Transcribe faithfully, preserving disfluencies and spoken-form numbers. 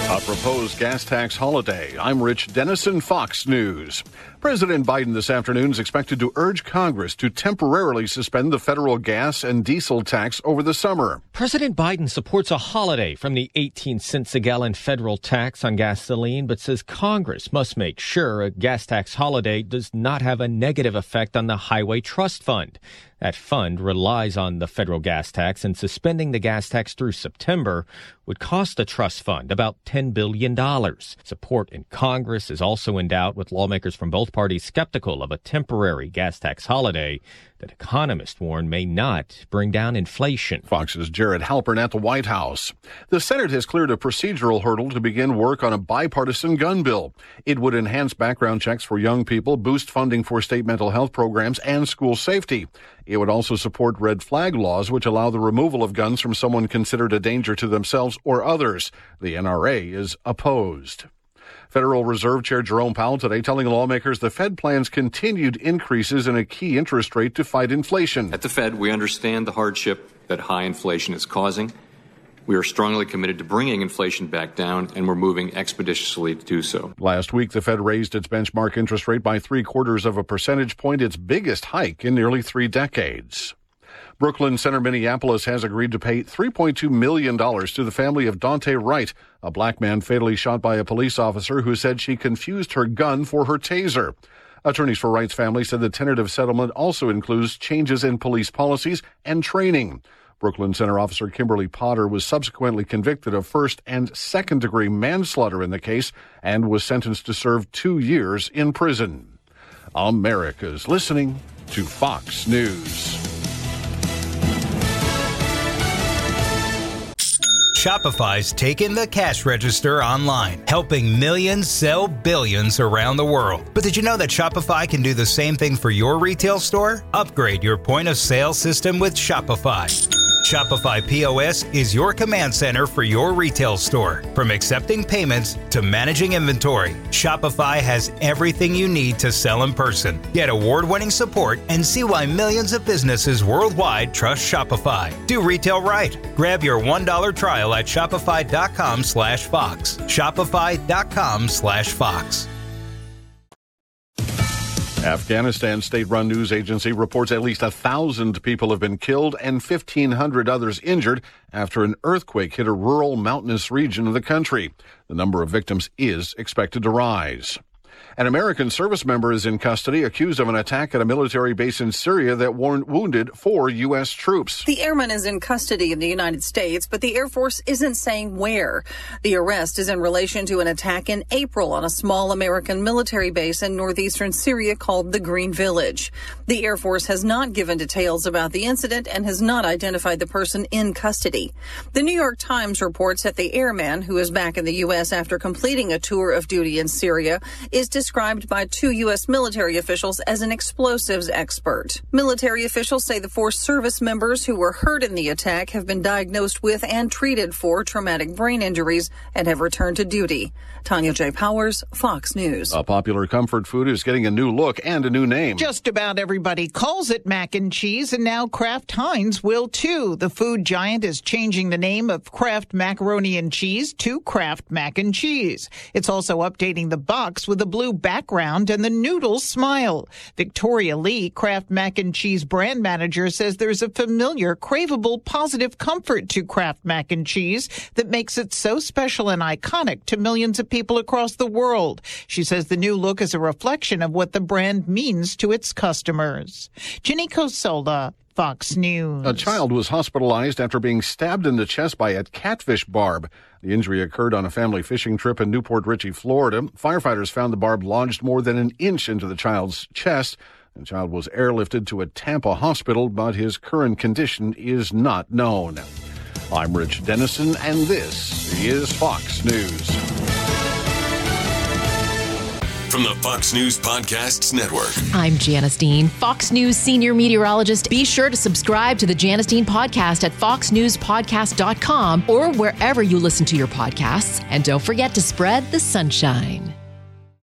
A proposed gas tax holiday. I'm Rich Dennison, Fox News. President Biden this afternoon is expected to urge Congress to temporarily suspend the federal gas and diesel tax over the summer. President Biden supports a holiday from the eighteen cents a gallon federal tax on gasoline, but says Congress must make sure a gas tax holiday does not have a negative effect on the Highway Trust Fund. That fund relies on the federal gas tax, and suspending the gas tax through September would cost the trust fund about ten billion dollars. Support in Congress is also in doubt, with lawmakers from both parties skeptical of a temporary gas tax holiday that economists warn may not bring down inflation. Fox's Jared Halpern at the White House. The Senate has cleared a procedural hurdle to begin work on a bipartisan gun bill. It would enhance background checks for young people, boost funding for state mental health programs, and school safety. It would also support red flag laws, which allow the removal of guns from someone considered a danger to themselves or others. The N R A is opposed. Federal Reserve Chair Jerome Powell today telling lawmakers the Fed plans continued increases in a key interest rate to fight inflation. At the Fed, we understand the hardship that high inflation is causing. We are strongly committed to bringing inflation back down, and we're moving expeditiously to do so. Last week, the Fed raised its benchmark interest rate by three quarters of a percentage point, its biggest hike in nearly three decades. Brooklyn Center, Minneapolis has agreed to pay three point two million dollars to the family of Daunte Wright, a black man fatally shot by a police officer who said she confused her gun for her taser. Attorneys for Wright's family said the tentative settlement also includes changes in police policies and training. Brooklyn Center officer Kimberly Potter was subsequently convicted of first and second degree manslaughter in the case and was sentenced to serve two years in prison. America's listening to Fox News. Shopify's taken the cash register online, helping millions sell billions around the world. But did you know that Shopify can do the same thing for your retail store? Upgrade your point of sale system with Shopify. Shopify P O S is your command center for your retail store. From accepting payments to managing inventory, Shopify has everything you need to sell in person. Get award-winning support and see why millions of businesses worldwide trust Shopify. Do retail right. Grab your one dollar trial at shopify.com slash Fox. Shopify.com slash Fox. Afghanistan state-run news agency reports at least one thousand people have been killed and fifteen hundred others injured after an earthquake hit a rural mountainous region of the country. The number of victims is expected to rise. An American service member is in custody accused of an attack at a military base in Syria that wounded four U S troops. The airman is in custody in the United States, but the Air Force isn't saying where. The arrest is in relation to an attack in April on a small American military base in northeastern Syria called the Green Village. The Air Force has not given details about the incident and has not identified the person in custody. The New York Times reports that the airman, who is back in the U S after completing a tour of duty in Syria, is described by two U S military officials as an explosives expert. Military officials say the four service members who were hurt in the attack have been diagnosed with and treated for traumatic brain injuries and have returned to duty. Tanya J. Powers, Fox News. A popular comfort food is getting a new look and a new name. Just about everybody calls it mac and cheese, and now Kraft Heinz will too. The food giant is changing the name of Kraft Macaroni and Cheese to Kraft Mac and Cheese. It's also updating the box with a blue background and the noodles smile. Victoria Lee, Kraft Mac and Cheese brand manager, says there's a familiar, craveable, positive comfort to Kraft Mac and Cheese that makes it so special and iconic to millions of people across the world. She says the new look is a reflection of what the brand means to its customers. Ginny Cosola, Fox News. A child was hospitalized after being stabbed in the chest by a catfish barb. The injury occurred on a family fishing trip in Newport Richey, Florida. Firefighters found the barb lodged more than an inch into the child's chest. The child was airlifted to a Tampa hospital, but his current condition is not known. I'm Rich Dennison, and this is Fox News. From the Fox News Podcasts Network. I'm Janice Dean, Fox News senior meteorologist. Be sure to subscribe to the Janice Dean podcast at fox news podcast dot com or wherever you listen to your podcasts. And don't forget to spread the sunshine.